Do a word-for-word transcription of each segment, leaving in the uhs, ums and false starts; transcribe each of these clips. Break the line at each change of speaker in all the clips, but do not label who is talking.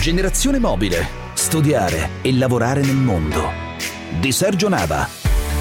Generazione mobile. Studiare e lavorare nel mondo. Di Sergio Nava.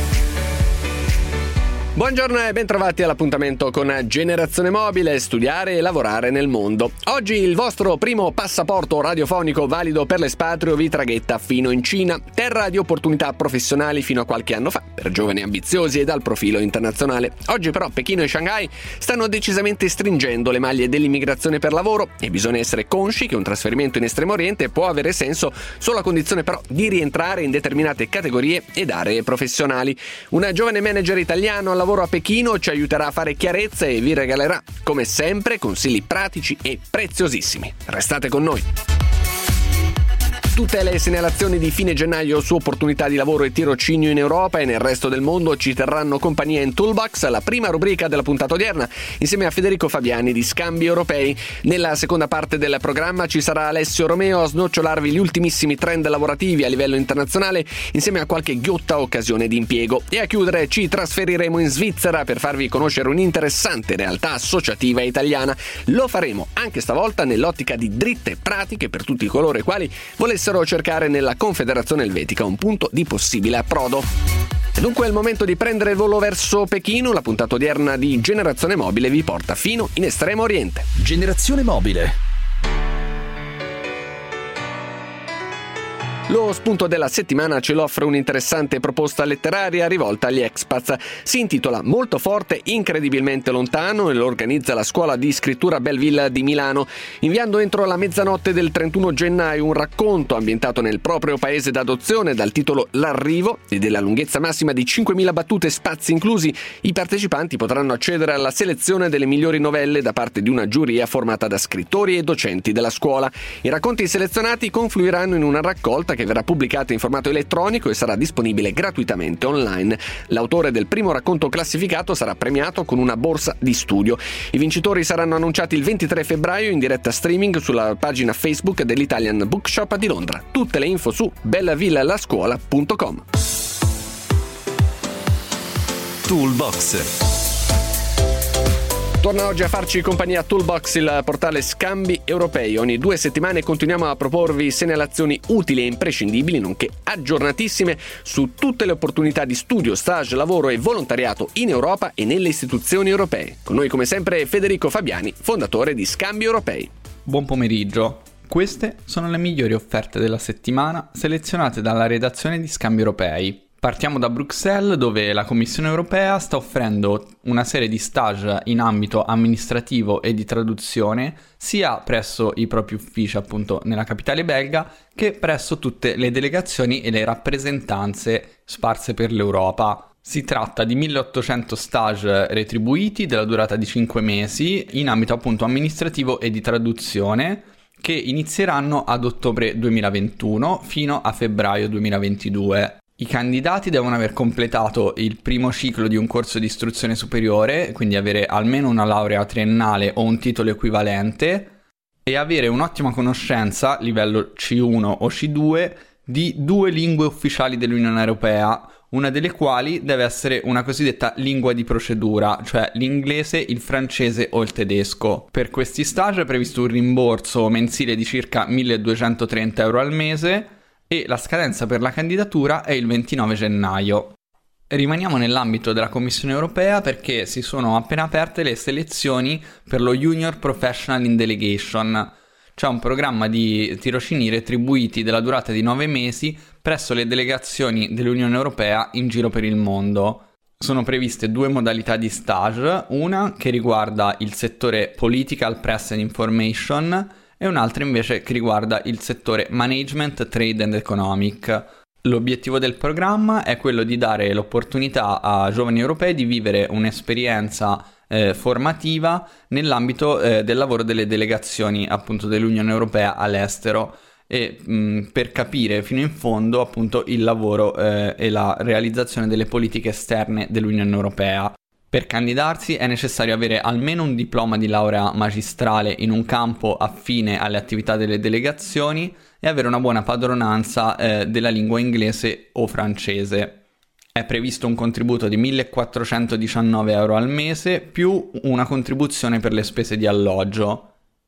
Buongiorno e bentrovati all'appuntamento con Generazione Mobile, studiare e lavorare nel mondo. Oggi il vostro primo passaporto radiofonico valido per l'espatrio vi traghetta fino in Cina, terra di opportunità professionali fino a qualche anno fa, per giovani ambiziosi e dal profilo internazionale. Oggi però Pechino e Shanghai stanno decisamente stringendo le maglie dell'immigrazione per lavoro e bisogna essere consci che un trasferimento in Estremo Oriente può avere senso solo a condizione però di rientrare in determinate categorie ed aree professionali. Una giovane manager italiano al lavoro a Pechino ci aiuterà a fare chiarezza e vi regalerà, come sempre, consigli pratici e preziosissimi. Restate con noi! Tutte le segnalazioni di fine gennaio su opportunità di lavoro e tirocinio in Europa e nel resto del mondo ci terranno compagnia in Toolbox, la prima rubrica della puntata odierna, insieme a Federico Fabiani di Scambi Europei. Nella seconda parte del programma ci sarà Alessio Romeo a snocciolarvi gli ultimissimi trend lavorativi a livello internazionale, insieme a qualche ghiotta occasione di impiego. E a chiudere ci trasferiremo in Svizzera per farvi conoscere un'interessante realtà associativa italiana. Lo faremo anche stavolta nell'ottica di dritte pratiche per tutti coloro i quali volessero cercare nella Confederazione Elvetica un punto di possibile approdo. E dunque è il momento di prendere il volo verso Pechino. La puntata odierna di Generazione Mobile vi porta fino in Estremo Oriente.
Generazione Mobile.
Lo spunto della settimana ce lo offre un'interessante proposta letteraria rivolta agli expats. Si intitola Molto forte, incredibilmente lontano e lo organizza la scuola di scrittura Belleville di Milano, inviando entro la mezzanotte del trentuno gennaio un racconto ambientato nel proprio paese d'adozione dal titolo L'arrivo e della lunghezza massima di cinquemila battute, spazi inclusi. I partecipanti potranno accedere alla selezione delle migliori novelle da parte di una giuria formata da scrittori e docenti della scuola. I racconti selezionati confluiranno in una raccolta che verrà pubblicata in formato elettronico e sarà disponibile gratuitamente online. L'autore del primo racconto classificato sarà premiato con una borsa di studio. I vincitori saranno annunciati il ventitré febbraio in diretta streaming sulla pagina Facebook dell'Italian Bookshop di Londra. Tutte le info su bellavillalascuola punto com.
Toolbox.
Torna oggi a farci compagnia Toolbox, il portale Scambi Europei. Ogni due settimane continuiamo a proporvi segnalazioni utili e imprescindibili, nonché aggiornatissime su tutte le opportunità di studio, stage, lavoro e volontariato in Europa e nelle istituzioni europee. Con noi come sempre Federico Fabiani, fondatore di Scambi Europei.
Buon pomeriggio. Queste sono le migliori offerte della settimana selezionate dalla redazione di Scambi Europei. Partiamo da Bruxelles, dove la Commissione Europea sta offrendo una serie di stage in ambito amministrativo e di traduzione sia presso i propri uffici appunto nella capitale belga che presso tutte le delegazioni e le rappresentanze sparse per l'Europa. Si tratta di milleottocento stage retribuiti della durata di cinque mesi in ambito appunto amministrativo e di traduzione che inizieranno ad ottobre duemilaventuno fino a febbraio duemilaventidue. I candidati devono aver completato il primo ciclo di un corso di istruzione superiore, quindi avere almeno una laurea triennale o un titolo equivalente, e avere un'ottima conoscenza, livello C uno o C due, di due lingue ufficiali dell'Unione Europea, una delle quali deve essere una cosiddetta lingua di procedura, cioè l'inglese, il francese o il tedesco. Per questi stage è previsto un rimborso mensile di circa milleduecentotrenta euro al mese, e la scadenza per la candidatura è il ventinove gennaio. Rimaniamo nell'ambito della Commissione Europea perché si sono appena aperte le selezioni per lo Junior Professional in Delegation, cioè un programma di tirocini retribuiti della durata di nove mesi presso le delegazioni dell'Unione Europea in giro per il mondo. Sono previste due modalità di stage, una che riguarda il settore Political Press and Information e un'altra invece che riguarda il settore Management, Trade and Economic. L'obiettivo del programma è quello di dare l'opportunità a giovani europei di vivere un'esperienza eh, formativa nell'ambito eh, del lavoro delle delegazioni appunto dell'Unione Europea all'estero e mh, per capire fino in fondo appunto il lavoro eh, e la realizzazione delle politiche esterne dell'Unione Europea. Per candidarsi è necessario avere almeno un diploma di laurea magistrale in un campo affine alle attività delle delegazioni e avere una buona padronanza eh, della lingua inglese o francese. È previsto un contributo di millequattrocentodiciannove euro al mese più una contribuzione per le spese di alloggio.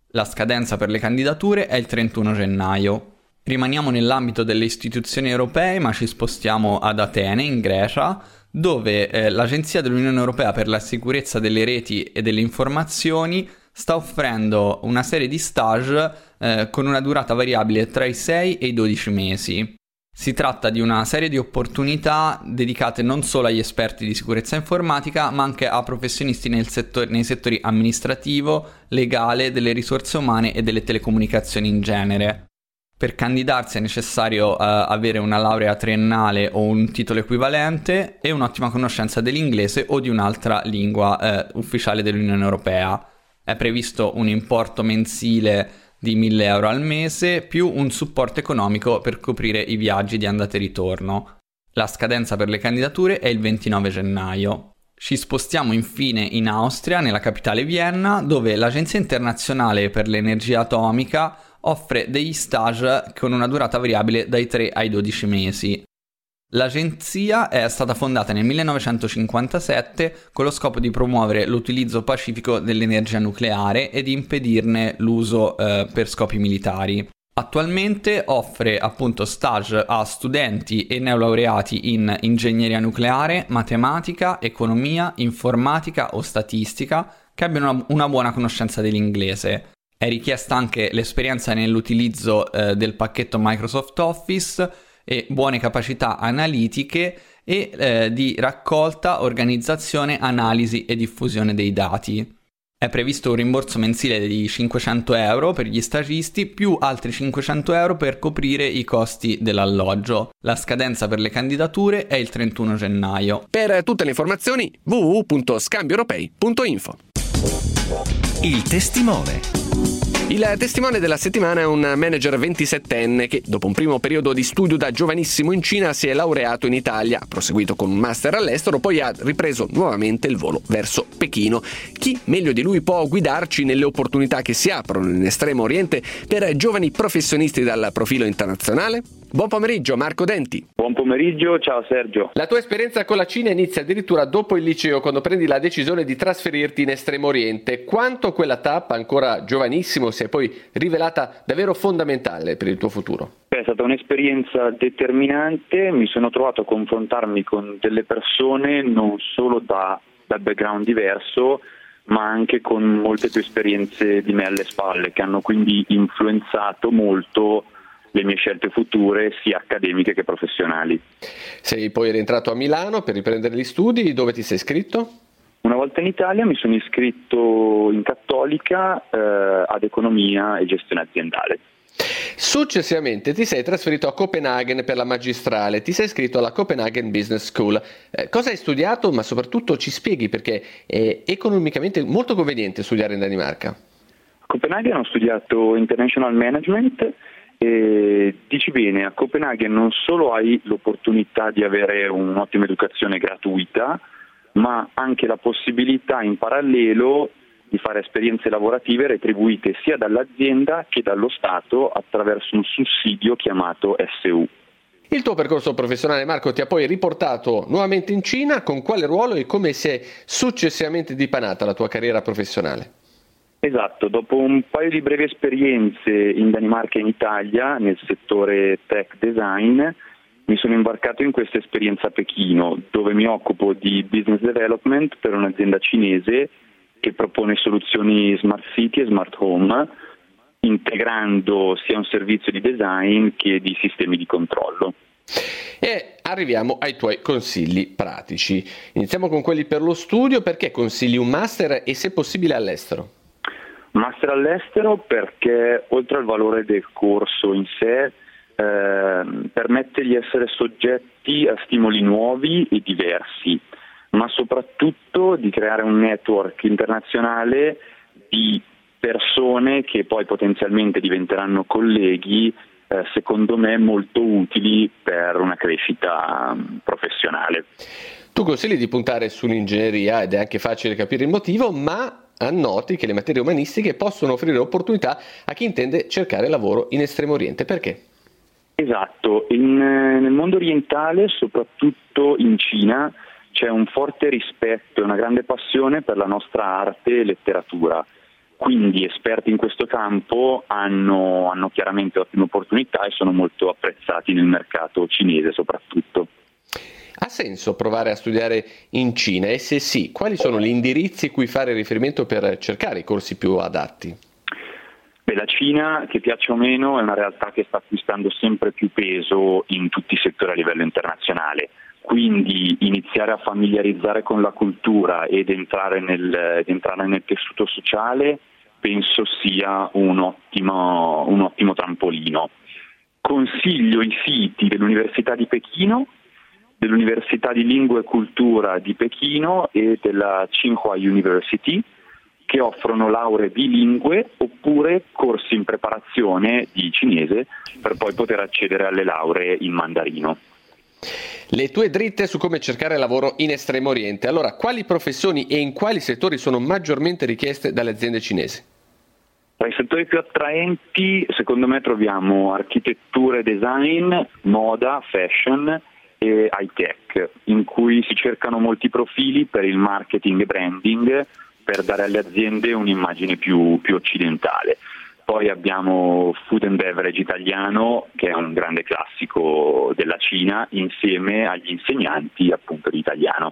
La scadenza per le candidature è il trentuno gennaio. Rimaniamo nell'ambito delle istituzioni europee, ma ci spostiamo ad Atene, in Grecia, dove eh, l'Agenzia dell'Unione Europea per la sicurezza delle reti e delle informazioni sta offrendo una serie di stage eh, con una durata variabile tra i sei e i dodici mesi. Si tratta di una serie di opportunità dedicate non solo agli esperti di sicurezza informatica, ma anche a professionisti nel settore, nei settori amministrativo, legale, delle risorse umane e delle telecomunicazioni in genere. Per candidarsi è necessario uh, avere una laurea triennale o un titolo equivalente e un'ottima conoscenza dell'inglese o di un'altra lingua uh, ufficiale dell'Unione Europea. È previsto un importo mensile di mille euro al mese più un supporto economico per coprire i viaggi di andata e ritorno. La scadenza per le candidature è il ventinove gennaio. Ci spostiamo infine in Austria, nella capitale Vienna, dove l'Agenzia Internazionale per l'Energia Atomica offre degli stage con una durata variabile dai tre ai dodici mesi. L'agenzia è stata fondata nel millenovecentocinquantasette con lo scopo di promuovere l'utilizzo pacifico dell'energia nucleare e di impedirne l'uso eh, per scopi militari. Attualmente offre appunto stage a studenti e neolaureati in ingegneria nucleare, matematica, economia, informatica o statistica che abbiano una, una buona conoscenza dell'inglese. È richiesta anche l'esperienza nell'utilizzo eh, del pacchetto Microsoft Office e buone capacità analitiche e eh, di raccolta, organizzazione, analisi e diffusione dei dati. È previsto un rimborso mensile di cinquecento euro per gli stagisti più altri cinquecento euro per coprire i costi dell'alloggio. La scadenza per le candidature è il trentuno gennaio.
Per tutte le informazioni w w w punto scambio europei punto info.
Il testimone.
Il testimone della settimana è un manager ventisettenne che, dopo un primo periodo di studio da giovanissimo in Cina, si è laureato in Italia, ha proseguito con un master all'estero, poi ha ripreso nuovamente il volo verso Pechino. Chi meglio di lui può guidarci nelle opportunità che si aprono in Estremo Oriente per giovani professionisti dal profilo internazionale? Buon pomeriggio, Marco Denti.
Buon pomeriggio, ciao Sergio.
La tua esperienza con la Cina inizia addirittura dopo il liceo, quando prendi la decisione di trasferirti in Estremo Oriente. Quanto quella tappa, ancora giovanissimo, si è poi rivelata davvero fondamentale per il tuo futuro?
È stata un'esperienza determinante, mi sono trovato a confrontarmi con delle persone non solo da, da background diverso, ma anche con molte più esperienze di me alle spalle, che hanno quindi influenzato molto le mie scelte future, sia accademiche che professionali.
Sei poi rientrato a Milano per riprendere gli studi. Dove ti sei iscritto?
Una volta in Italia mi sono iscritto in Cattolica eh, ad economia e gestione aziendale.
Successivamente ti sei trasferito a Copenaghen per la magistrale, ti sei iscritto alla Copenhagen Business School. Eh, cosa hai studiato, ma soprattutto ci spieghi perché è economicamente molto conveniente studiare in Danimarca?
A Copenaghen ho studiato International Management. E dici bene, a Copenaghen non solo hai l'opportunità di avere un'ottima educazione gratuita, ma anche la possibilità in parallelo di fare esperienze lavorative retribuite sia dall'azienda che dallo Stato attraverso un sussidio chiamato S U.
Il tuo percorso professionale, Marco, ti ha poi riportato nuovamente in Cina. Con quale ruolo e come si è successivamente dipanata la tua carriera professionale?
Esatto, dopo un paio di brevi esperienze in Danimarca e in Italia nel settore tech design, mi sono imbarcato in questa esperienza a Pechino, dove mi occupo di business development per un'azienda cinese che propone soluzioni smart city e smart home, integrando sia un servizio di design che di sistemi di controllo.
E arriviamo ai tuoi consigli pratici. Iniziamo con quelli per lo studio. Perché consigli un master e, se possibile, all'estero?
Master all'estero perché, oltre al valore del corso in sé, eh, permette di essere soggetti a stimoli nuovi e diversi, ma soprattutto di creare un network internazionale di persone che poi potenzialmente diventeranno colleghi, eh, secondo me molto utili per una crescita um, professionale.
Tu consigli di puntare sull'ingegneria ed è anche facile capire il motivo, ma annoti che le materie umanistiche possono offrire opportunità a chi intende cercare lavoro in Estremo Oriente. Perché?
Esatto, in, nel mondo orientale, soprattutto in Cina, c'è un forte rispetto e una grande passione per la nostra arte e letteratura. quindi esperti in questo campo hanno, hanno chiaramente ottime opportunità e sono molto apprezzati nel mercato cinese soprattutto.
Ha senso provare a studiare in Cina e se sì, quali sono gli indirizzi cui fare riferimento per cercare i corsi più adatti?
Beh, la Cina, che piaccia o meno, è una realtà che sta acquistando sempre più peso in tutti i settori a livello internazionale, quindi iniziare a familiarizzare con la cultura ed entrare nel, ed entrare nel tessuto sociale penso sia un ottimo, un ottimo trampolino. Consiglio i siti dell'Università di Pechino, dell'Università di Lingua e Cultura di Pechino e della Tsinghua University, che offrono lauree bilingue oppure corsi in preparazione di cinese per poi poter accedere alle lauree in mandarino.
Le tue dritte su come cercare lavoro in Estremo Oriente. Allora, quali professioni e in quali settori sono maggiormente richieste dalle aziende cinesi?
Tra i settori più attraenti, secondo me, troviamo architettura e design, moda, fashion e high tech, in cui si cercano molti profili per il marketing e branding per dare alle aziende un'immagine più, più occidentale. Poi abbiamo food and beverage italiano, che è un grande classico della Cina, insieme agli insegnanti appunto di italiano.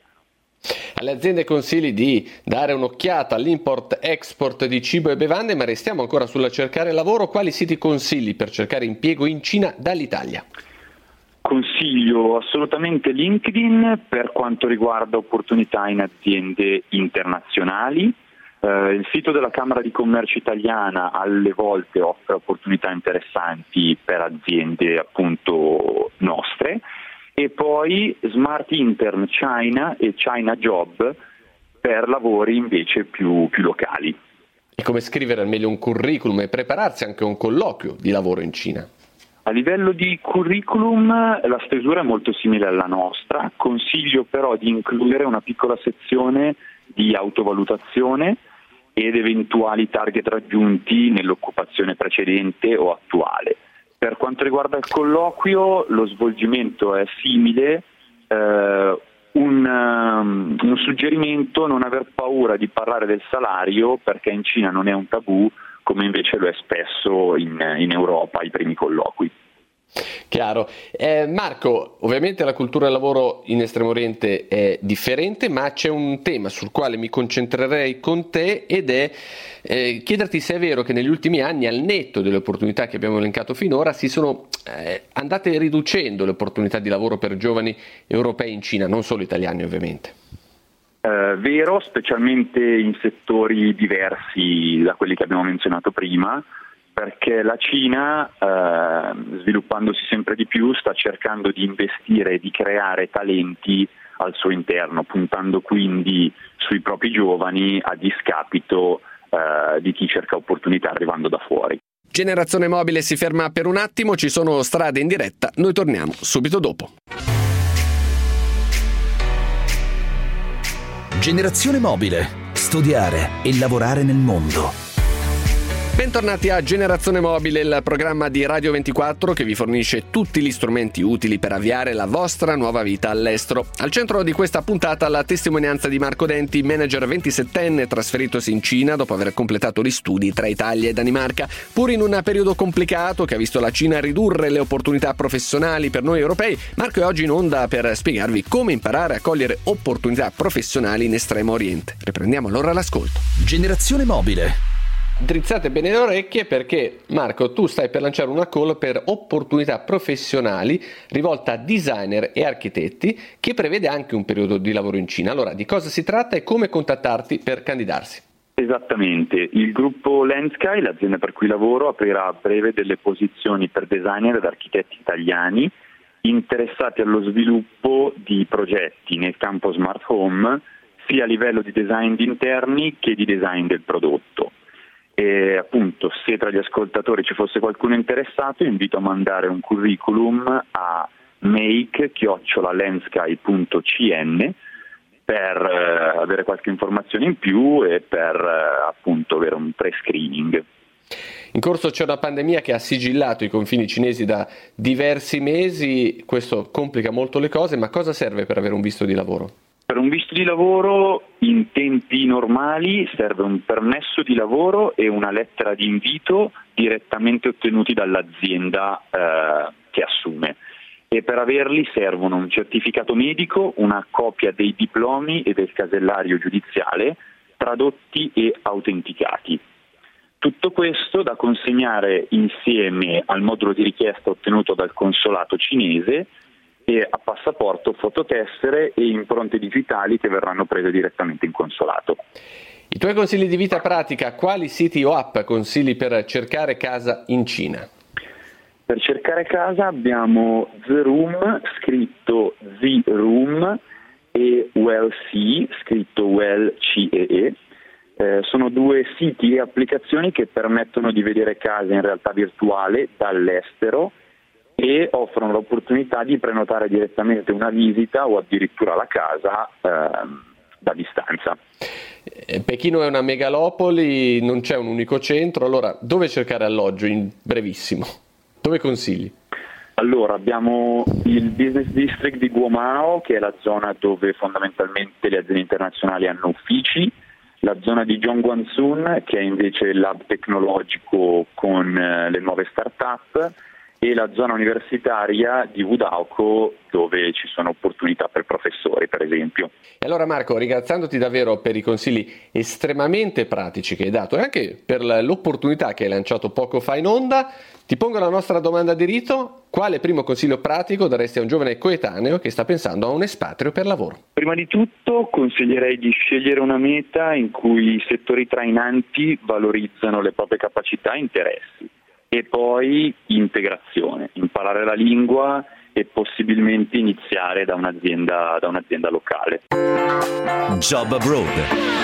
Alle aziende consigli di dare un'occhiata all'import-export di cibo e bevande, ma restiamo ancora sulla cercare lavoro. Quali siti consigli per cercare impiego in Cina dall'Italia?
Consiglio assolutamente LinkedIn per quanto riguarda opportunità in aziende internazionali. Eh, il sito della Camera di Commercio italiana alle volte offre opportunità interessanti per aziende appunto nostre, e poi Smart Intern China e China Job per lavori invece più, più locali.
E come scrivere al meglio un curriculum e prepararsi anche a un colloquio di lavoro in Cina?
A livello di curriculum la stesura è molto simile alla nostra, consiglio però di includere una piccola sezione di autovalutazione ed eventuali target raggiunti nell'occupazione precedente o attuale. Per quanto riguarda il colloquio, lo svolgimento è simile, eh, un, um, un suggerimento: non aver paura di parlare del salario, perché in Cina non è un tabù, come invece lo è spesso in, in Europa ai primi colloqui.
Chiaro. Eh, Marco, ovviamente la cultura del lavoro in Estremo Oriente è differente, ma c'è un tema sul quale mi concentrerei con te ed è eh, chiederti se è vero che negli ultimi anni, al netto delle opportunità che abbiamo elencato finora, si sono eh, andate riducendo le opportunità di lavoro per giovani europei in Cina, non solo italiani ovviamente.
Eh, vero, specialmente in settori diversi da quelli che abbiamo menzionato prima, perché la Cina, eh, sviluppandosi sempre di più, sta cercando di investire e di creare talenti al suo interno, puntando quindi sui propri giovani a discapito eh, di chi cerca opportunità arrivando da fuori.
Generazione Mobile si ferma per un attimo, ci sono strade in diretta, noi torniamo subito dopo.
Generazione Mobile. Studiare e lavorare nel mondo.
Bentornati a Generazione Mobile, il programma di Radio ventiquattro che vi fornisce tutti gli strumenti utili per avviare la vostra nuova vita all'estero. Al centro di questa puntata la testimonianza di Marco Denti, manager ventisettenne trasferitosi in Cina dopo aver completato gli studi tra Italia e Danimarca. Pur in un periodo complicato che ha visto la Cina ridurre le opportunità professionali per noi europei, Marco è oggi in onda per spiegarvi come imparare a cogliere opportunità professionali in Estremo Oriente. Riprendiamo allora l'ascolto.
Generazione Mobile.
Drizzate bene le orecchie perché Marco, tu stai per lanciare una call per opportunità professionali rivolta a designer e architetti che prevede anche un periodo di lavoro in Cina. Allora, di cosa si tratta e come contattarti per candidarsi?
Esattamente, il gruppo Landsky, l'azienda per cui lavoro, aprirà a breve delle posizioni per designer ed architetti italiani interessati allo sviluppo di progetti nel campo smart home, sia a livello di design di interni che di design del prodotto. E appunto, se tra gli ascoltatori ci fosse qualcuno interessato, invito a mandare un curriculum a make chiocciola landsky punto c n per eh, avere qualche informazione in più e per eh, appunto avere un pre-screening.
In corso c'è una pandemia che ha sigillato i confini cinesi da diversi mesi, questo complica molto le cose, ma cosa serve per avere un visto di lavoro?
Per un visto di lavoro in tempi normali serve un permesso di lavoro e una lettera di invito direttamente ottenuti dall'azienda eh, che assume, e per averli servono un certificato medico, una copia dei diplomi e del casellario giudiziale tradotti e autenticati. Tutto questo da consegnare insieme al modulo di richiesta ottenuto dal consolato cinese e a passaporto, fototessere e impronte digitali che verranno prese direttamente in consolato.
I tuoi consigli di vita pratica, quali siti o app consigli per cercare casa in Cina?
Per cercare casa abbiamo The Room, scritto The Room, e Well See, scritto Well C E E. Eh, sono due siti e applicazioni che permettono di vedere case in realtà virtuale dall'estero e offrono l'opportunità di prenotare direttamente una visita o addirittura la casa eh, da distanza.
Pechino è una megalopoli, non c'è un unico centro, allora dove cercare alloggio in brevissimo? Dove consigli?
Allora, abbiamo il Business District di Guomao, che è la zona dove fondamentalmente le aziende internazionali hanno uffici, la zona di Zhongguancun, che è invece l'hub tecnologico con eh, le nuove start-up, e la zona universitaria di Wudaoco, dove ci sono opportunità per professori, per esempio.
E allora Marco, ringraziandoti davvero per i consigli estremamente pratici che hai dato e anche per l'opportunità che hai lanciato poco fa in onda, ti pongo la nostra domanda di rito: quale primo consiglio pratico daresti a un giovane coetaneo che sta pensando a un espatrio per lavoro?
Prima di tutto consiglierei di scegliere una meta in cui i settori trainanti valorizzano le proprie capacità e interessi. E poi integrazione, imparare la lingua e possibilmente iniziare da un'azienda, da un'azienda locale.
Job Abroad.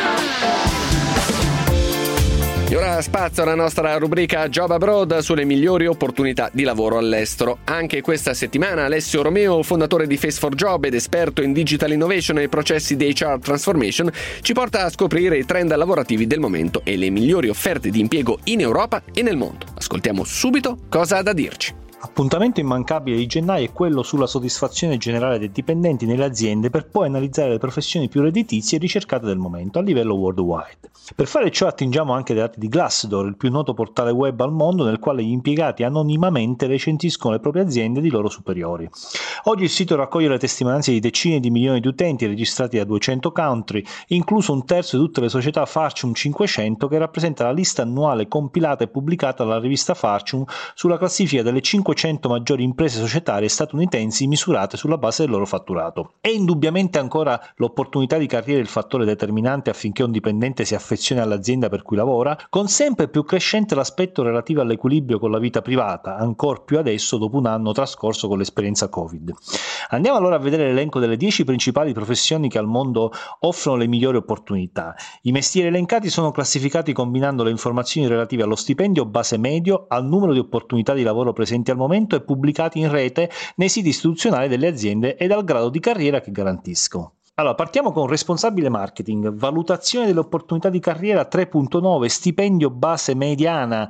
E ora spazio alla nostra rubrica Job Abroad sulle migliori opportunità di lavoro all'estero. Anche questa settimana Alessio Romeo, fondatore di Face for Job ed esperto in Digital Innovation e processi di H R Transformation, ci porta a scoprire i trend lavorativi del momento e le migliori offerte di impiego in Europa e nel mondo. Ascoltiamo subito cosa ha da dirci.
Appuntamento immancabile di gennaio è quello sulla soddisfazione generale dei dipendenti nelle aziende, per poi analizzare le professioni più redditizie e ricercate del momento a livello worldwide. Per fare ciò attingiamo anche dai dati di Glassdoor, il più noto portale web al mondo nel quale gli impiegati anonimamente recentiscono le proprie aziende di loro superiori. Oggi il sito raccoglie le testimonianze di decine di milioni di utenti registrati da duecento country, incluso un terzo di tutte le società Fortune cinquecento, che rappresenta la lista annuale compilata e pubblicata dalla rivista Fortune sulla classifica delle cinquecento maggiori imprese societarie statunitensi misurate sulla base del loro fatturato. È indubbiamente ancora l'opportunità di carriera il fattore determinante affinché un dipendente si affezioni all'azienda per cui lavora, con sempre più crescente l'aspetto relativo all'equilibrio con la vita privata, ancor più adesso dopo un anno trascorso con l'esperienza Covid. Andiamo allora a vedere l'elenco delle dieci principali professioni che al mondo offrono le migliori opportunità. I mestieri elencati sono classificati combinando le informazioni relative allo stipendio base medio, al numero di opportunità di lavoro presenti al momento e pubblicati in rete nei siti istituzionali delle aziende ed al grado di carriera che garantiscono. Allora, partiamo con responsabile marketing, valutazione delle opportunità di carriera tre punto nove, stipendio base mediana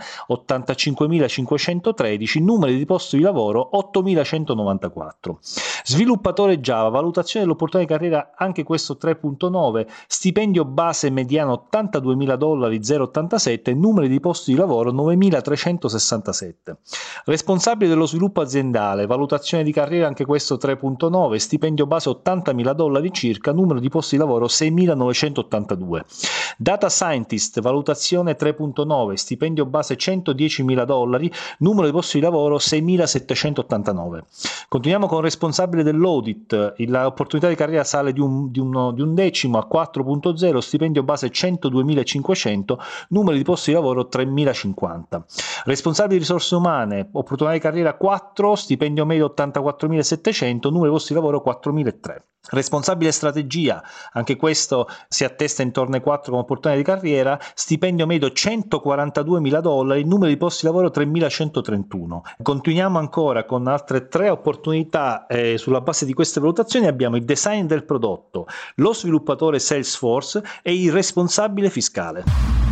ottantacinquemilacinquecentotredici, numeri di posti di lavoro ottomilacentonovantaquattro. Sviluppatore Java, valutazione dell'opportunità di carriera anche questo tre punto nove, stipendio base mediano ottantaduemila dollari zero virgola ottantasette, numeri di posti di lavoro novemilatrecentosessantasette. Responsabile dello sviluppo aziendale, valutazione di carriera anche questo tre punto nove, stipendio base ottantamila dollari circa, numero di posti di lavoro seimilanovecentottantadue. Data Scientist, valutazione tre punto nove, stipendio base centodiecimila dollari, numero di posti di lavoro seimilasettecentottantanove. Continuiamo con responsabile dell'audit, l'opportunità di carriera sale di un, di uno, di un decimo a quattro punto zero, stipendio base centoduemilacinquecento, numero di posti di lavoro tremilacinquanta. Responsabile di risorse umane, opportunità di carriera quattro, stipendio medio ottantaquattromilasettecento, numero di posti di lavoro quattromilatrecento. Responsabile strategia, anche questo si attesta intorno ai quattro come opportunità di carriera, stipendio medio centoquarantaduemila dollari, numero di posti di lavoro tremilacentotrentuno. Continuiamo ancora con altre tre opportunità eh, sulla base di queste valutazioni. Abbiamo il design del prodotto, lo sviluppatore Salesforce e il responsabile fiscale.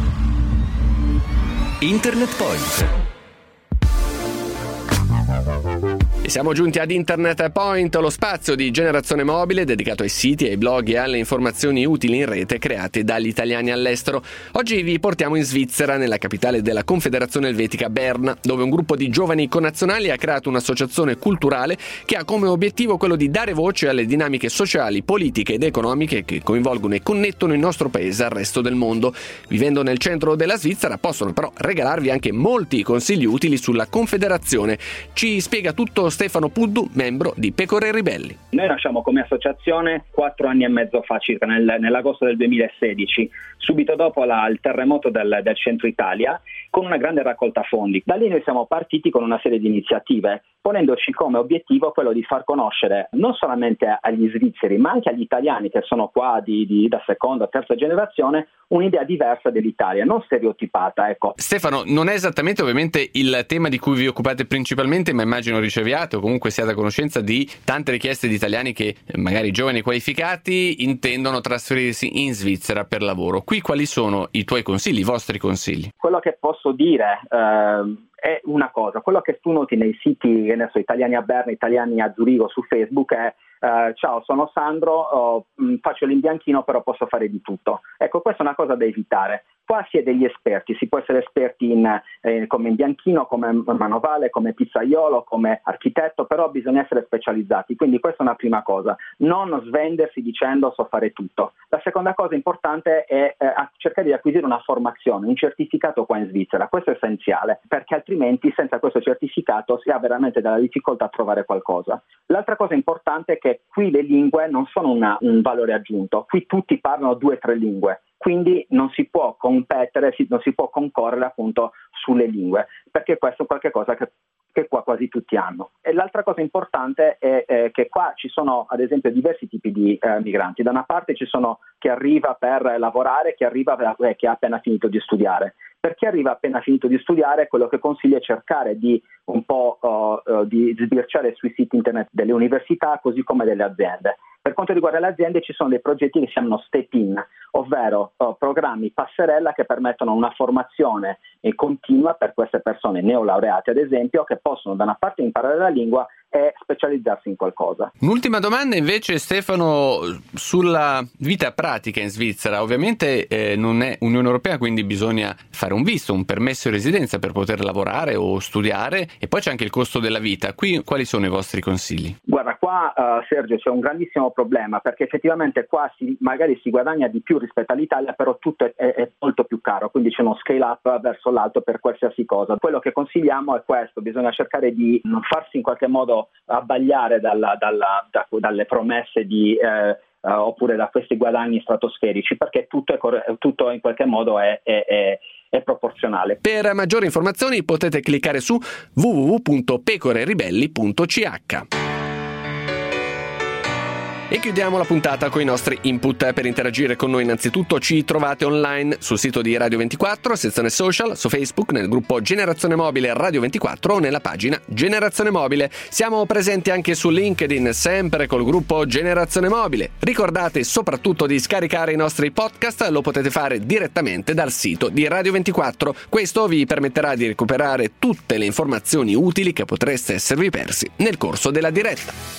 Internet Point.
E siamo giunti ad Internet Point, lo spazio di Generazione Mobile dedicato ai siti, ai blog e alle informazioni utili in rete create dagli italiani all'estero. Oggi vi portiamo in Svizzera, nella capitale della Confederazione Elvetica, Berna, dove un gruppo di giovani connazionali ha creato un'associazione culturale che ha come obiettivo quello di dare voce alle dinamiche sociali, politiche ed economiche che coinvolgono e connettono il nostro paese al resto del mondo. Vivendo nel centro della Svizzera possono però regalarvi anche molti consigli utili sulla Confederazione. Ci spiega tutto Stefano Puddu, membro di Pecore Ribelli.
Noi nasciamo come associazione quattro anni e mezzo fa, circa nel, nell'agosto del duemilasedici, subito dopo la, il terremoto del, del centro Italia, con una grande raccolta fondi. Da lì noi siamo partiti con una serie di iniziative, ponendoci come obiettivo quello di far conoscere non solamente agli svizzeri, ma anche agli italiani che sono qua di, di, da seconda o terza generazione, un'idea diversa dell'Italia, non stereotipata. Ecco.
Stefano, non è esattamente ovviamente il tema di cui vi occupate principalmente, ma immagino riceviate o comunque siate a conoscenza di tante richieste di italiani che, magari giovani qualificati, intendono trasferirsi in Svizzera per lavoro. Qui quali sono i tuoi consigli, i vostri consigli?
Quello che posso dire eh, è una cosa, quello che tu noti nei siti, che ne so, italiani a Berna, italiani a Zurigo su Facebook è Uh, ciao, sono Sandro, oh, mh, faccio l'imbianchino, però posso fare di tutto. Ecco, questa è una cosa da evitare. Qua si è degli esperti, si può essere esperti in, eh, come imbianchino, come manovale, come pizzaiolo, come architetto, però bisogna essere specializzati, quindi questa è una prima cosa. Non svendersi dicendo so fare tutto. La seconda cosa importante è eh, cercare di acquisire una formazione, un certificato qua in Svizzera. Questo è essenziale, perché altrimenti senza questo certificato si ha veramente della difficoltà a trovare qualcosa. L'altra cosa importante è che qui le lingue non sono una, un valore aggiunto, qui tutti parlano due o tre lingue, quindi non si può competere, non si può concorrere appunto sulle lingue, perché questo è qualcosa che, che qua quasi tutti hanno. E l'altra cosa importante è eh, che qua ci sono ad esempio diversi tipi di eh, migranti. Da una parte ci sono chi arriva per lavorare, chi arriva per, eh, chi ha appena finito di studiare. Per chi arriva appena finito di studiare, quello che consiglio è cercare di un po' uh, uh, di sbirciare sui siti internet delle università così come delle aziende. Per quanto riguarda le aziende ci sono dei progetti che si chiamano Step-in, ovvero uh, programmi passerella che permettono una formazione eh, continua per queste persone neolaureate, ad esempio, che possono da una parte imparare la lingua e specializzarsi in qualcosa.
Un'ultima domanda invece, Stefano, sulla vita pratica in Svizzera. Ovviamente eh, non è Unione Europea, quindi bisogna fare un visto, un permesso di residenza per poter lavorare o studiare, e poi c'è anche il costo della vita. Qui quali sono i vostri consigli?
Guarda, qua uh, Sergio c'è un grandissimo problema, perché effettivamente qua si, magari si guadagna di più rispetto all'Italia, però tutto è, è, è molto più caro, quindi c'è uno scale up verso l'alto per qualsiasi cosa. Quello che consigliamo è questo: bisogna cercare di non farsi in qualche modo abbagliare dalla, dalla, da, dalle promesse di eh, uh, oppure da questi guadagni stratosferici, perché tutto, è, tutto in qualche modo è, è, è, è proporzionale.
Per maggiori informazioni potete cliccare su w w w punto pecore ribelli punto c h. E chiudiamo la puntata con i nostri input. Per interagire con noi innanzitutto ci trovate online sul sito di Radio ventiquattro, sezione social, su Facebook, nel gruppo Generazione Mobile Radio ventiquattro o nella pagina Generazione Mobile. Siamo presenti anche su LinkedIn, sempre col gruppo Generazione Mobile. Ricordate soprattutto di scaricare i nostri podcast, lo potete fare direttamente dal sito di Radio ventiquattro. Questo vi permetterà di recuperare tutte le informazioni utili che potreste esservi persi nel corso della diretta.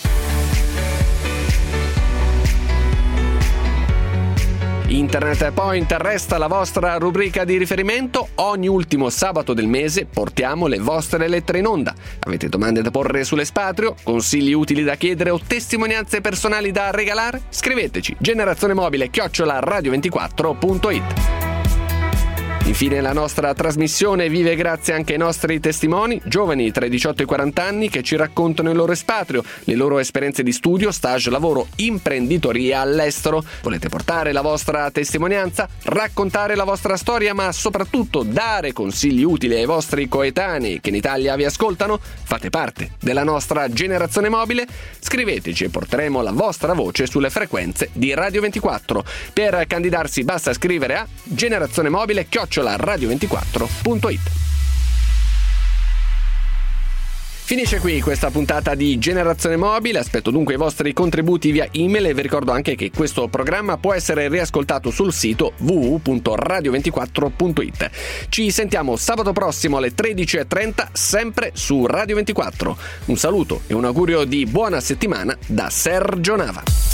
Internet Point resta la vostra rubrica di riferimento. Ogni ultimo sabato del mese portiamo le vostre lettere in onda. Avete domande da porre sull'espatrio, consigli utili da chiedere o testimonianze personali da regalare? Scriveteci generazionemobile chiocciola radio ventiquattro punto it. Infine la nostra trasmissione vive grazie anche ai nostri testimoni, giovani tra i diciotto e i quaranta anni che ci raccontano il loro espatrio, le loro esperienze di studio, stage, lavoro, imprenditoria all'estero. Volete portare la vostra testimonianza, raccontare la vostra storia, ma soprattutto dare consigli utili ai vostri coetanei che in Italia vi ascoltano? Fate parte della nostra generazione mobile? Scriveteci e porteremo la vostra voce sulle frequenze di Radio ventiquattro. Per candidarsi basta scrivere a generazione mobile chiocciola radio ventiquattro punto it. Finisce qui questa puntata di Generazione Mobile, aspetto dunque i vostri contributi via email e vi ricordo anche che questo programma può essere riascoltato sul sito w w w punto radio ventiquattro punto i t. Ci sentiamo sabato prossimo alle tredici e trenta sempre su Radio ventiquattro. Un saluto e un augurio di buona settimana da Sergio Nava.